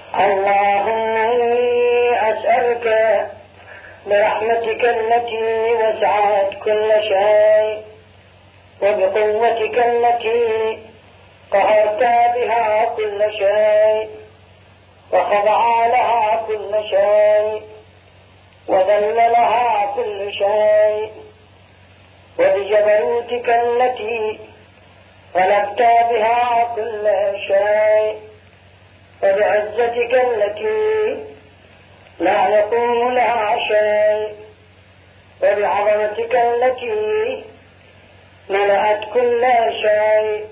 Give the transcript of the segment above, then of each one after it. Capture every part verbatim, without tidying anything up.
اللهم إني أسألك برحمتك التي وسعت كل شيء وبقوتك التي قهرت بها كل شيء وخضع لها كل شيء وذل لها كل شيء، وبجبروتك التي غلبت بها كل شيء، وبعزتك التي لا يقوم لها شيء، وبعظمتك التي ملأت كل شيء،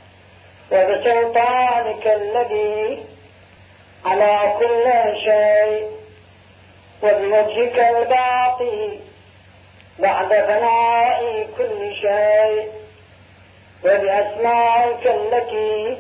وبسلطانك الذي على كل شيء، وبوجهك الباقي بعد فناء كل شيء، وبأسمائك التي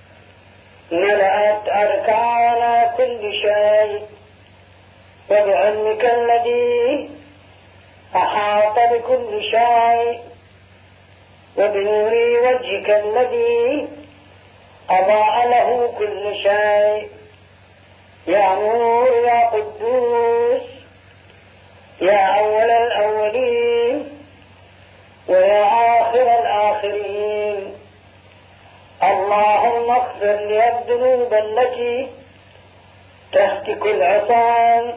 ملأت أركان كل شيء، وبعلمك الذي أحاط بكل شيء، وبنور وجهك الذي أضاء له كل شيء. يا نور يا قدوس يا أول الأولين ويا آخر الآخرين، اللهم اغفر لي الذنوب التي تهتك العصام،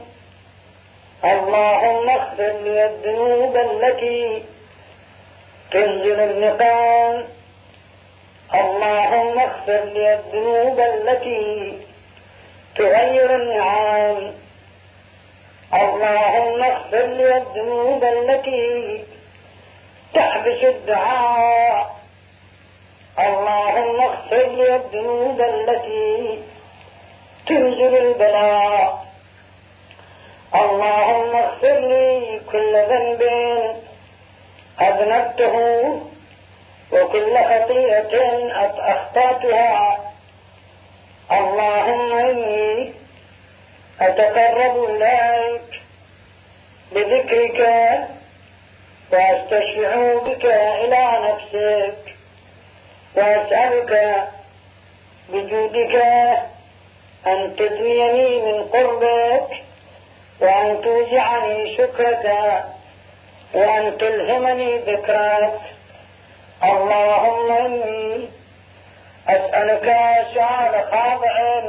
اللهم اغفر لي الذنوب التي تنزل النقام، اللهم اغفر لي الذنوب التي تغير النعام، اللهم اغفر لي الذنوب التي تحبس الدعاء، اللهم اغفر لي الذنوب التي تنزل البلاء، اللهم اغفر لي كل ذنب أذنبته وكل خطيئة أخطأتها، اللهم إني أتقرب إليك بذكرك وأستشفع بك إلى نفسك، وأسألك بجودك أن تدنيني من قربك، وأن توجعني شكرك، وأن تلهمني ذكرك. اللهم إني أسألك سؤال خاضع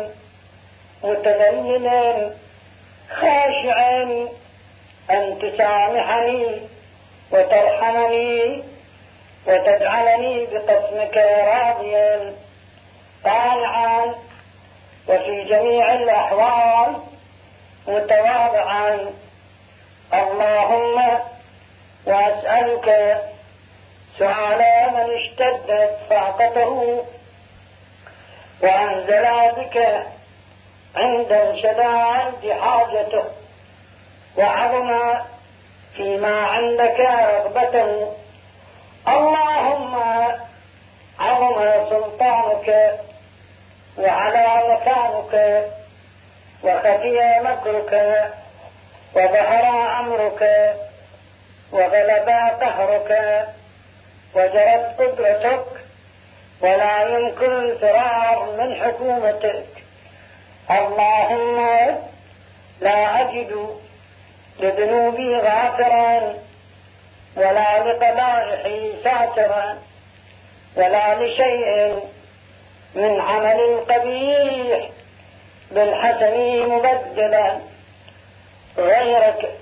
متذلل خاشع أن تسامحني وترحمني وتجعلني بقسمك راضيا طالعا، وفي جميع الأحوال متواضعا. اللهم وأسألك سؤال من اشتدت فاقته وأنزل بك عند الشدائد حاجته، وعظم فيما عندك رغبته. اللهم عظم سلطانك وعلى مكانك وخفي مكرك وظهر أمرك وغلب قهرك وجرت قدرتك، ولا يمكن الفرار من حكومتك. اللهم لا أجد لذنوبي غافرا ولا لقبائحي ساترا ولا لشيء من عمل القبيح بالحسن مبدلا غيرك.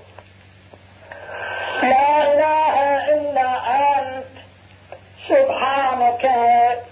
لا إله إلا أنت سبحانك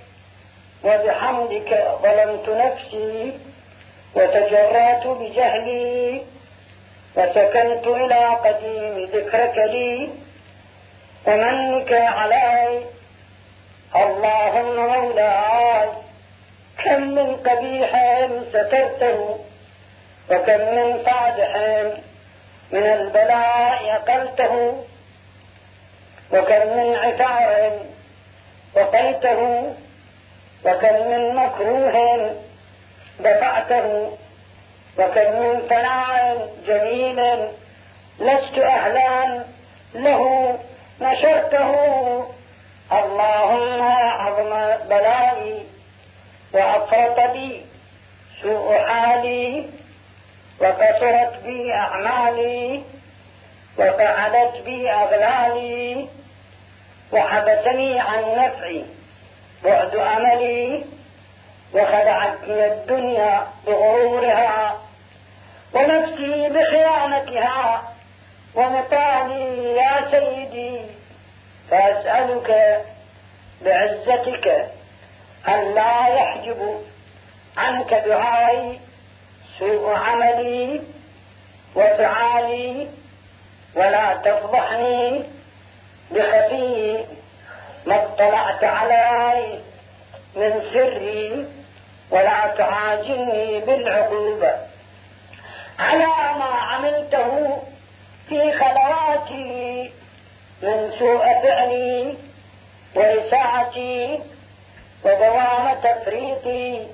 وبحمدك ظلمت نفسي وتجرأت بجهلي وسكنت إلى قديم ذكرك لي ومنك علي. اللهم مولاي كم من قبيح سترته وكم من فادح من البلاء أقلته، وكم من عثار وقيته، وكم من مكروه دفعته، وكم من ثناء جميل لست أهلا له نشرته. اللهم عظم بلائي وأفرط بي سوء حالي وقصرت بي أعمالي وقعدت بي أغلالي وحبسني عن نفعي بعد أملي وخدعتني الدنيا بغرورها ونفسي بخيانتها ومطالي يا سيدي فأسألك بعزتك ألا يحجب عنك دعائي سوء عملي وفعالي ولا تفضحني بخفي ما اطلعت علي من سري ولا تعاجلني بالعقوبة على ما عملته في خلواتي من سوء فعلي وإساءتي ودوام تفريطي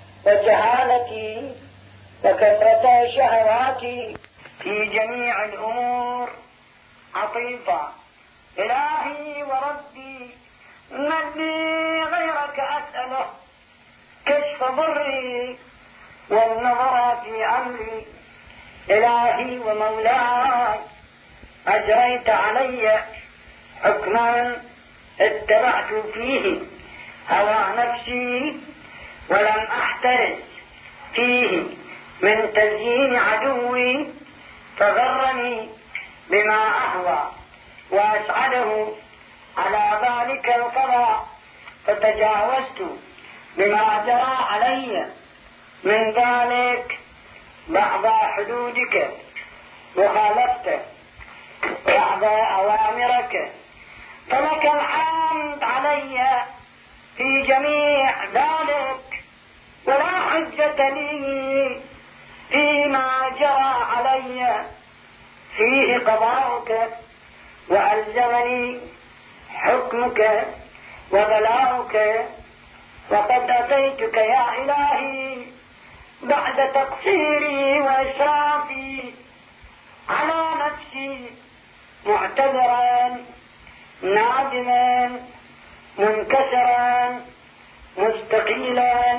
وجهالتي وكثرة شهواتي في جميع الأمور عطيفة. إلهي وربي من لي غيرك أسأله كشف ضري والنظر في أمري. إلهي ومولاي أجريت علي حكما اتبعت فيه هوى نفسي ولم أحترز فيه من تزيين عدوي فغرني بما أهوى وأسعده على ذلك القضاء فتجاوزت بما جرى علي من ذلك بعض حدودك وخالفت بعض أوامرك فلك الحمد علي في جميع ذلك ولا حجة لي فيما جرى علي فيه قضاؤك وألزمني حكمك وبلاؤك وقد أتيتك يا إلهي بعد تقصيري وإسرافي على نفسي معتذرا نادما منكسرا مستقيلا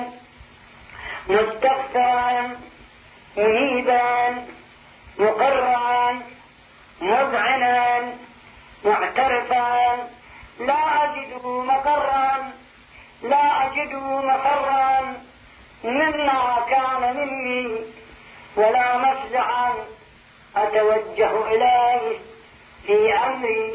مستغفرا منيبا مقرا مذعنا معترفا لا أجد مقرا لا أجد مقرا مما كان مني ولا مفزعا أتوجه إليه في أمري.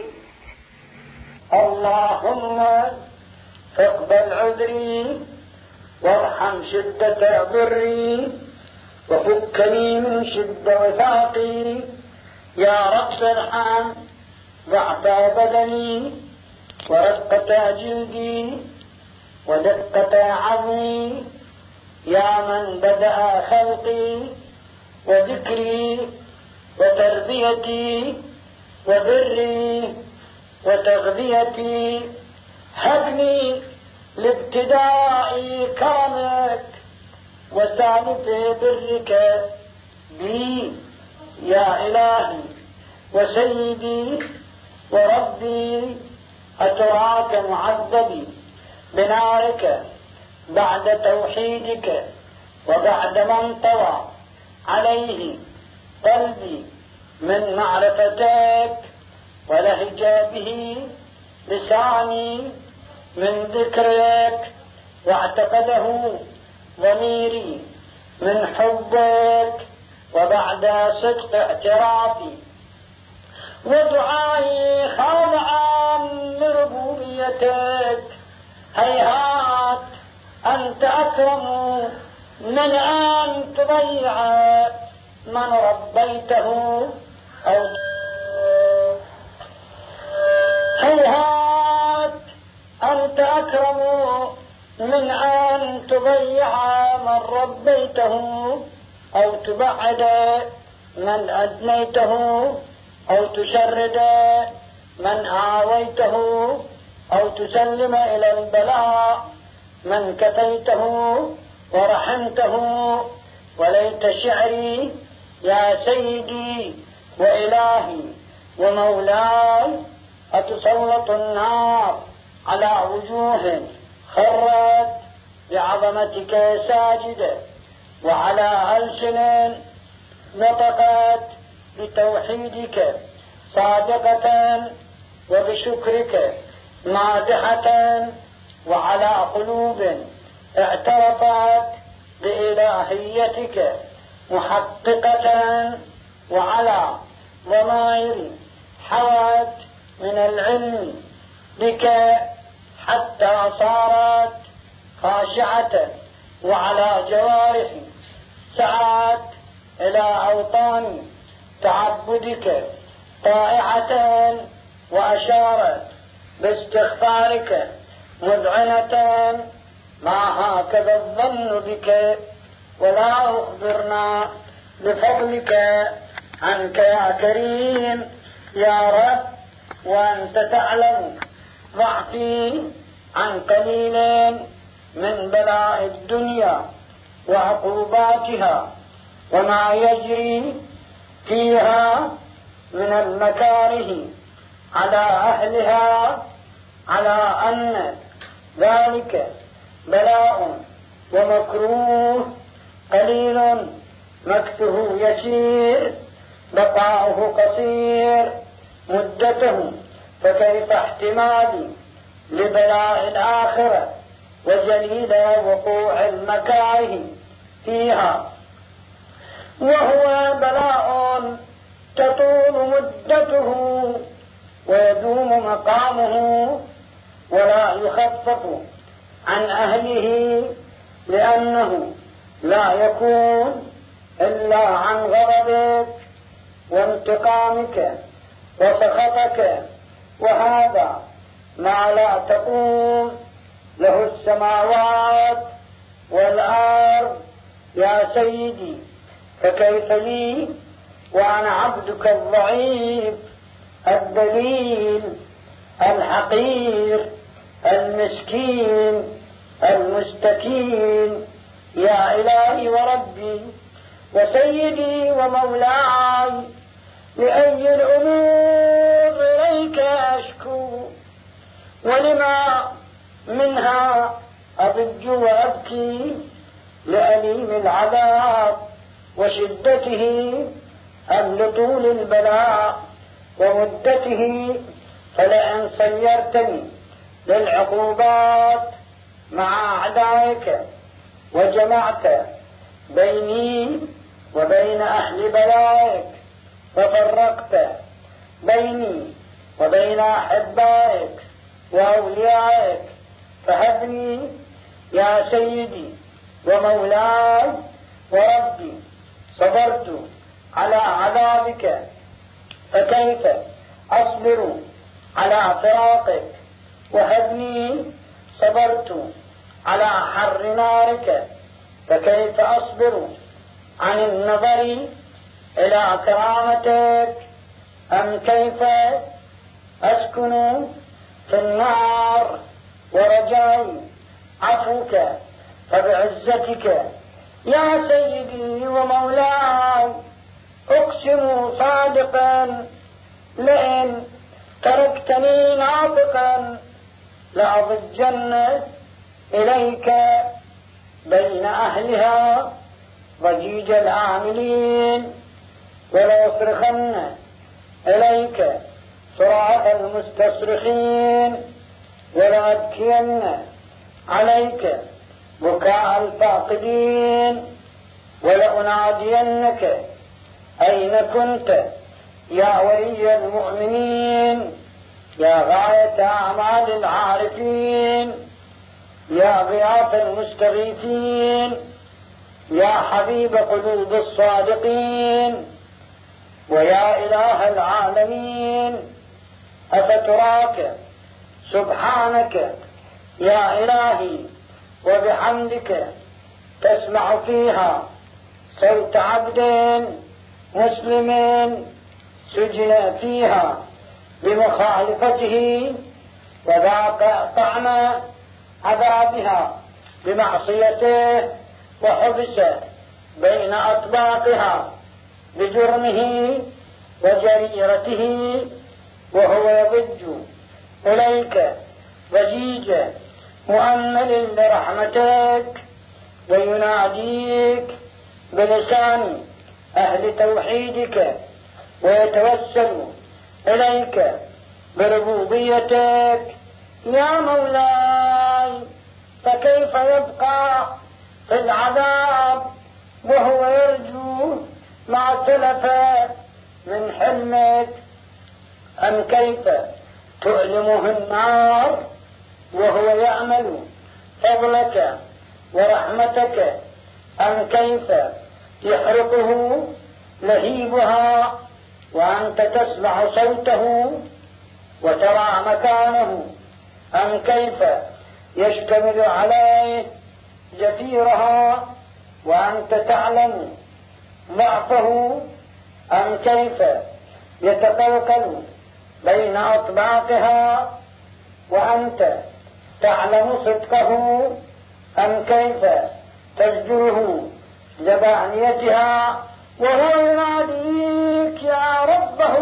اللهم اقبل عذري وارحم شدة ضري وفكني من شدة وثاقي. يا رب ارحم ضعف بدني ورقة جلدي ودقة عظمي. يا من بدأ خلقي وذكري وتربيتي وبري وتغذيتي هبني لابتداء كرمك وثالث برك بي يا إلهي وسيدي وربي. أتراك معذبي بنارك بعد توحيدك وبعد ما انطوى عليه قلبي من معرفتك ولهج به لساني من ذكرك واعتقده ضميري من حبك وبعد صدق اعترافي ودعائي خاضعا لربوبيتك. هيهات أنت أكرم من أن تضيع من ربيته أو هيهات أنت أكرم من أن تضيع من ربيته أو تبعد من أدنيته أو تشرد من آويته أو تسلم إلى البلاء من كفيته ورحمته. وليت شعري يا سيدي وإلهي ومولاي أتسلط النار على وجوه خرت بعظمتك ساجدة وعلى ألسن نطقت بتوحيدك صادقة وبشكرك مادحة، وعلى قلوب اعترفت بإلهيتك محققة، وعلى ضمائر حوت من العلم بك حتى صارت خاشعة، وعلى جوارح سعت إلى أوطان تعبدك طائعة، وأشارت باستغفارك مذعنة. ما هكذا الظن بك، ولا أخبرنا بفضلك عنك يا كريم يا رب، وأنت تعلم ضعفي عن قليل من بلاء الدنيا وعقوباتها وما يجري فيها من المكاره على أهلها، على أن ذلك بلاء ومكروه قليل مكثه يسير بقاؤه قصير مدته، فكيف احتمال لبلاء الآخرة وجليل وقوع المكاره فيها، وهو بلاء تطول مدته ويدوم مقامه ولا يخفف عن أهله، لأنه لا يكون إلا عن غضبك وانتقامك وسخطك، وهذا ما لا تقوم له السماوات والأرض يا سيدي. فكيف لي وأنا عبدك الضعيف الذليل الحقير المسكين المستكين يا إلهي وربي وسيدي ومولاي، لأي الأمور إليك أشكو، ولما منها أضج وأبكي، لأليم العذاب وشدته أم لطول البلاء ومدته، فلئن صيرتني للعقوبات مع أعدائك وجمعت بيني وبين أهل بلائك وفرقت بيني وبين أحبائك وأوليائك، فهبني يا سيدي ومولاي وربي. صبرت على عذابك، فكيف أصبر على فراقك؟ وهبني صبرت على حر نارك، فكيف أصبر عن النظر إلى كرامتك؟ أم كيف أسكن في النار ورجائي عفوك؟ فبعزتك يا سيدي ومولاي أقسم صادقا، لئن تركتني ناطقا لأضجن إليك بين أهلها ضجيج العاملين، وليصرخن إليك صراخ المستصرخين، ولأبكين عليك بكاء الفاقدين، ولأنادينك أين كنت يا ولي المؤمنين، يا غاية أعمال العارفين، يا غياث المستغيثين، يا حبيب قلوب الصادقين، ويا إله العالمين. أفتراك سبحانك يا إلهي وبحمدك تسمع فيها صوت عبد مسلم سجن فيها بمخالفته، وذاق طعم عذابها بمعصيته، وحبس بين أطباقها بجرمه وجريرته، وهو يضج إليك ضجيج مؤمل لرحمتك، ويناديك بلسان أهل توحيدك ويتوسل إليك بربوبيتك يا مولاي، فكيف يبقى في العذاب وهو يرجو ما سلف من حلمك؟ أم كيف تؤلمه النار وهو يأمل فضلك ورحمتك؟ أم كيف يحرقه لهيبها وأنت تسمع صوته وترى مكانه؟ أم كيف يشتمل عليه زفيرها وأنت تعلم ضعفه؟ أم كيف يتقلقل بين أطباقها وأنت تعلم صدقه؟ أم كيف تزجره زبانيتها وهو يناديك يا ربه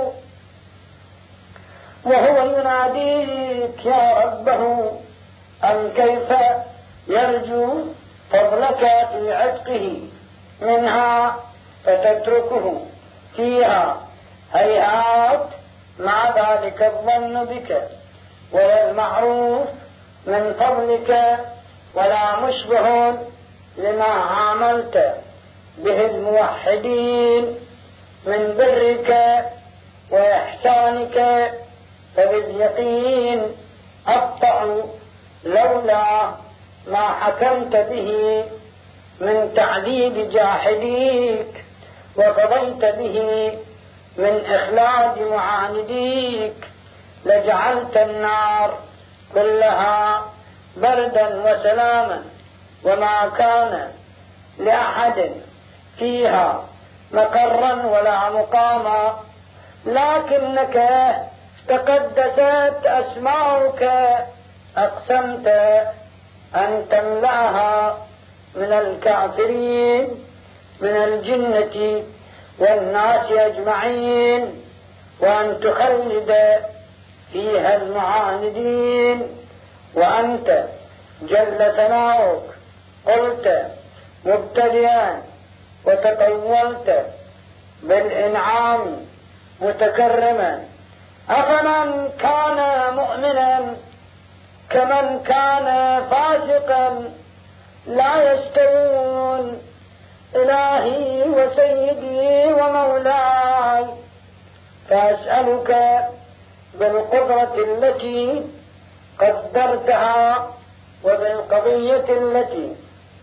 وهو يناديك يا ربه؟ أم كيف يرجو فضلك في عتقه منها فتتركه فيها؟ هيهات مع ذلك الظن بك ولا المعروف من فضلك ولا مشبه لما عاملت به الموحدين من برك وإحسانك، فباليقين أبطأ لولا ما حكمت به من تعذيب جاحديك وقضيت به من إخلاد معانديك، لجعلت النار كلها بردا وسلاما وما كان لأحد فيها مقرا ولا مقاما، لكنك تقدست أسماؤك أقسمت أن تملأها من الكافرين من الجنة والناس أجمعين، وأن تخلد فيها المعاندين. وأنت جل ثناؤك قلت مبتدئا وتطولت بالإنعام متكرما: أفمن كان مؤمنا كمن كان فاسقا لا يستوون. إلهي وسيدي ومولاي، فأسألك بالقدرة التي قدرتها وبالقضية التي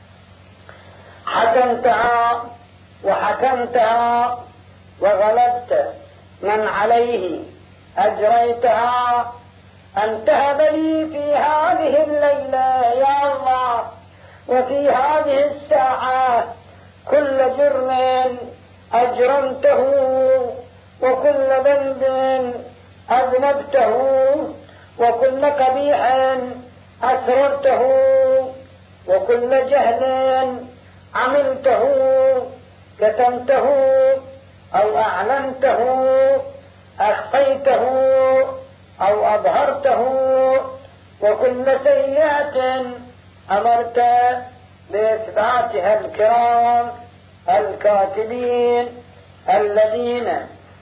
حكمتها وحكمتها وغلبت من عليه أجريتها، أن تهب لي في هذه الليلة يا الله وفي هذه الساعة كل جرم أجرمته وكل ذنب أذنبته وكل قبيح أسررته وكل جهل عملته كتمته أو أعلنته أخفيته أو أظهرته، وكل سيئة أمرت بإثباتها الكرام الكاتبين الذين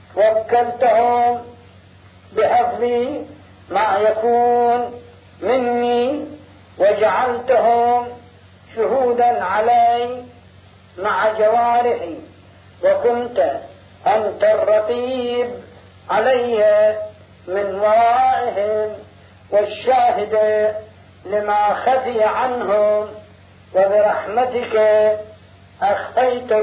وكلتهم بحفظ ما يكون مني، وجعلتهم شهودا علي مع جوارحي، وكنت أنت الرقيب علي من ورائهم والشاهد لما خفي عنهم، وبرحمتك أخفيته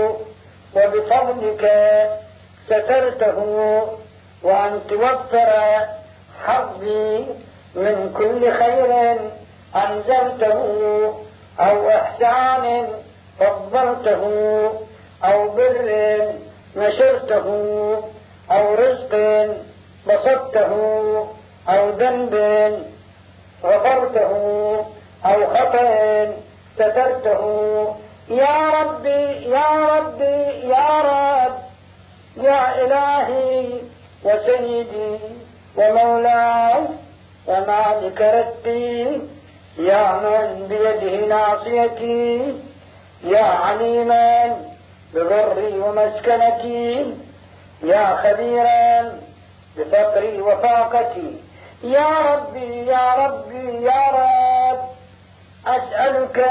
وبفضلك سترته، وأن توفر حظي من كل خير أنزلته أو إحسان فضلته أو بر نشرته أو رزق بسطته أو ذنب غفرته أو خطأ سترته. يا ربي يا ربي يا رب يا إلهي وسيدي ومولاي ومالك ربي، يا من بيده ناصيتي، يا عليما بضري مدخلي ومسكنتي، يا خبيرا بفقري وفاقتي. يا ربي يا ربي يا رب، أسألك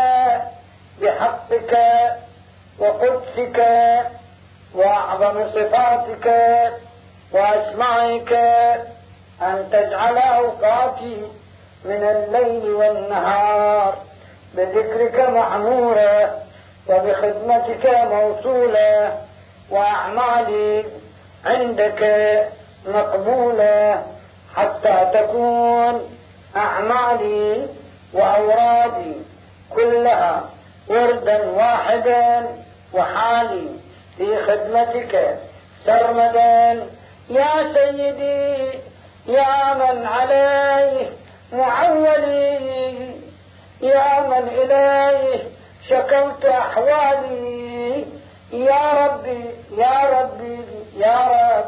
بحقك وقدسك وأعظم صفاتك وأسمائك أن تجعل أوقاتي من الليل والنهار بذكرك معمورة وبخدمتك موصولة، وأعمالي عندك مقبولة، حتى تكون أعمالي وأورادي كلها وردا واحدا، وحالي في خدمتك سرمدا. يا سيدي يا من عليه معولي، يا من إليه شكوت أحوالي، يا ربي يا ربي يا رب،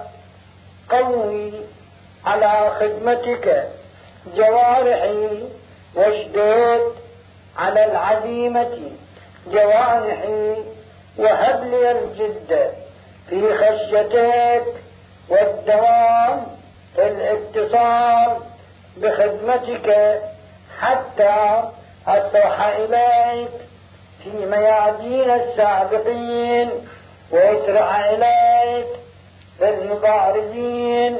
قوي على خدمتك جوارحي، واشدد على العزيمة جوانحي، وهب لي الجد في خشيتك والدوام في الاتصال بخدمتك، حتى أصرح إليك في ميادين السابقين، وأسرع إليك في المبارزين،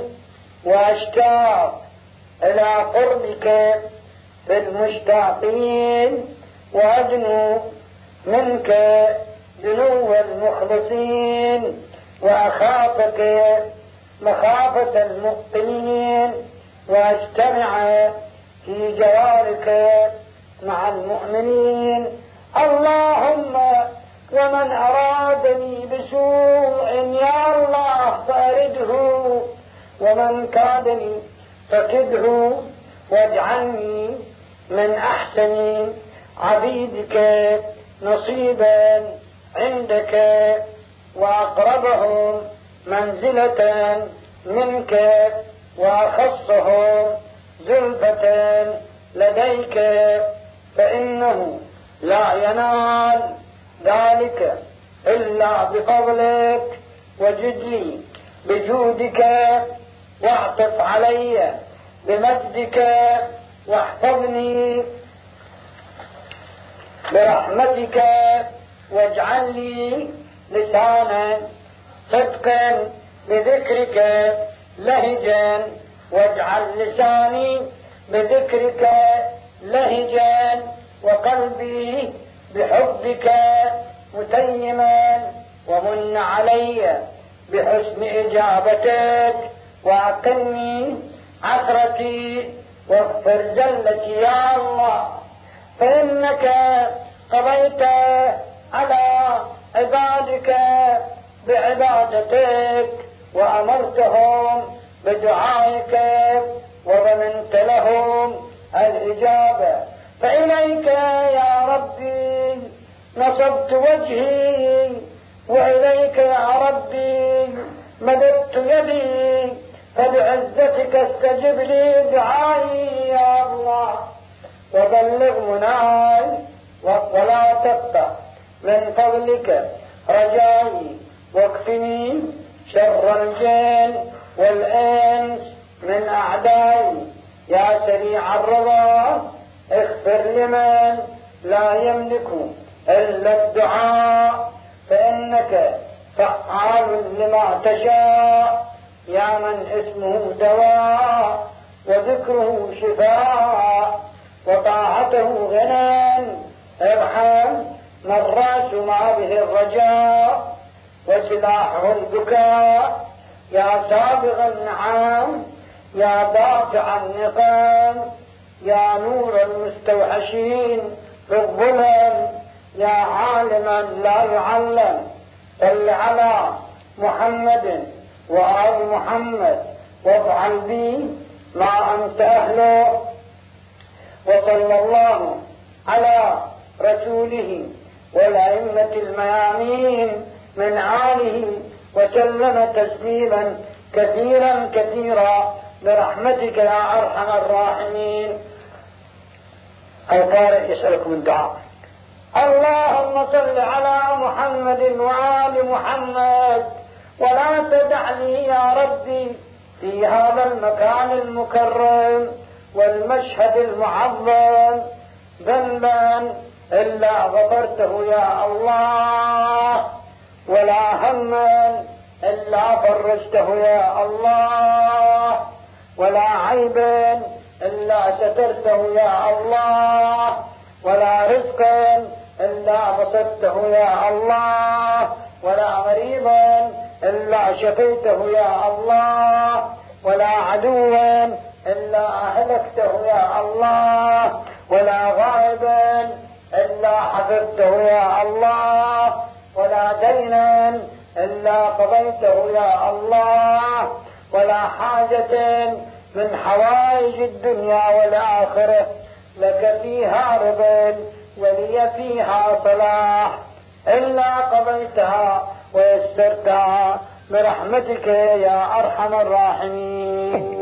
وأشتاق إلى قربك في المشتاقين، وأدنو منك دنو المخلصين، وأخافك مخافة المقتنين، وأجتمع في جوارك مع المؤمنين. اللهم ومن أرادني بسوء يا الله فأرده، ومن كادني فكده، واجعلني من أحسن عبيدك نصيبا عندك، وأقربهم منزلة منك، وأخصهم زلفة لديك، فإنه لا ينال ذلك إلا بفضلك. وجد لي بجودك، واعطف علي بمجدك، واحفظني برحمتك، واجعل لي لسانا صدقا بذكرك لهجا، واجعل لساني بذكرك لهجا، وقلبي بحبك متيما، ومن علي بحسن إجابتك، وأقلني عثرتي واغفر زلتي يا الله، فإنك قضيت على عبادك بعبادتك، وأمرتهم بدعائك، وضمنت لهم الإجابة. فإليك يا ربي نصبت وجهي، وإليك يا ربي مددت يدي، فبعزتك استجب لي دعائي يا الله، وبلغ مناي، ولا تقطع من فضلك رجائي، واكفني شر الجن والإنس من أعدائي. يا سريع الرضا اغفر لمن لا يملك إلا الدعاء، فإنك فعال لما تشاء، يا من اسمه دواء وذكره شفاء وطاعته غنى. ارحم من راس ما به الرجاء وسلاحه البكاء، يا سابغ النعام، يا دافع النقام، يا نور المستوحشين في الظلم، يا عالما لا يعلم. صل على محمد وآل محمد، وافعل بي ما أنت أهله. وصلى الله على رسوله والأئمة الميامين من آله، وسلم تسليما كثيرا كثيرا برحمتك يا أرحم الراحمين. القارئ يسألكم الدعاء. اللهم صل على محمد وآل محمد، ولا تدع لي يا ربي في هذا المكان المكرم والمشهد المعظم ذنبا إلا غفرته يا الله، ولا هما إلا فرجته يا الله، ولا عيبا إلا سترته يا الله، ولا رزقا إلا بسطته يا الله، ولا غريبا إلا شفيته يا الله، ولا عدوا إلا أهلكته يا الله، ولا غائبا إلا حفظته يا الله، ولا دينا إلا قضيته يا الله، ولا حاجة من حوائج الدنيا والآخرة لك فيها رضا ولي فيها صلاح إلا قضيتها ويسرتها برحمتك يا أرحم الراحمين.